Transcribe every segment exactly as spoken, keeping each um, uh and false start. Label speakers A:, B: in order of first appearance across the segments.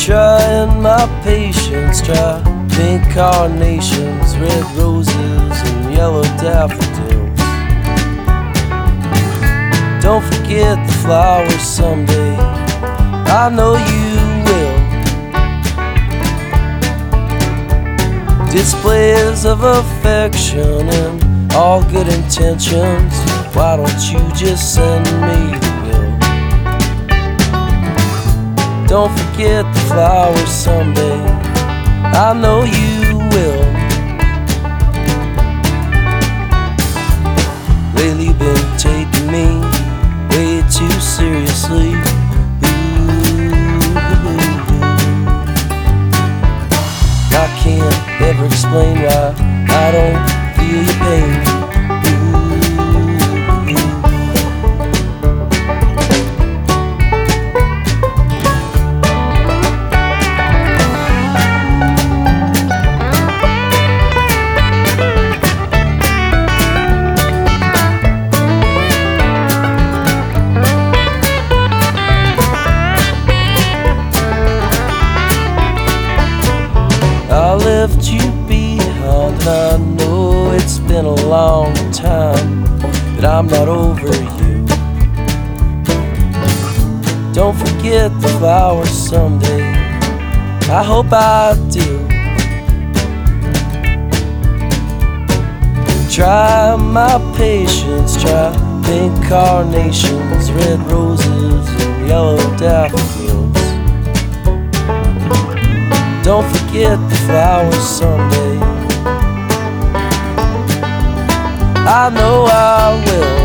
A: Trying my patience, try pink carnations, red roses and yellow daffodils. Don't forget the flowers someday, I know you will. Displays of affection and all good intentions, why don't you just send me the bill? Don't forget the flowers someday, I know you will. Lately been taking me way too seriously. Ooh, I can't ever explain why I don't feel your pain. I left you behind, and I know it's been a long time, but I'm not over you. Don't forget the flowers someday, I hope I do. Try my patience, try pink carnations, red roses and yellow daffodils. Don't forget the flowers someday, I know I will.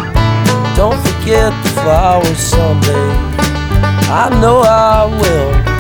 A: Don't forget the flowers someday, I know I will.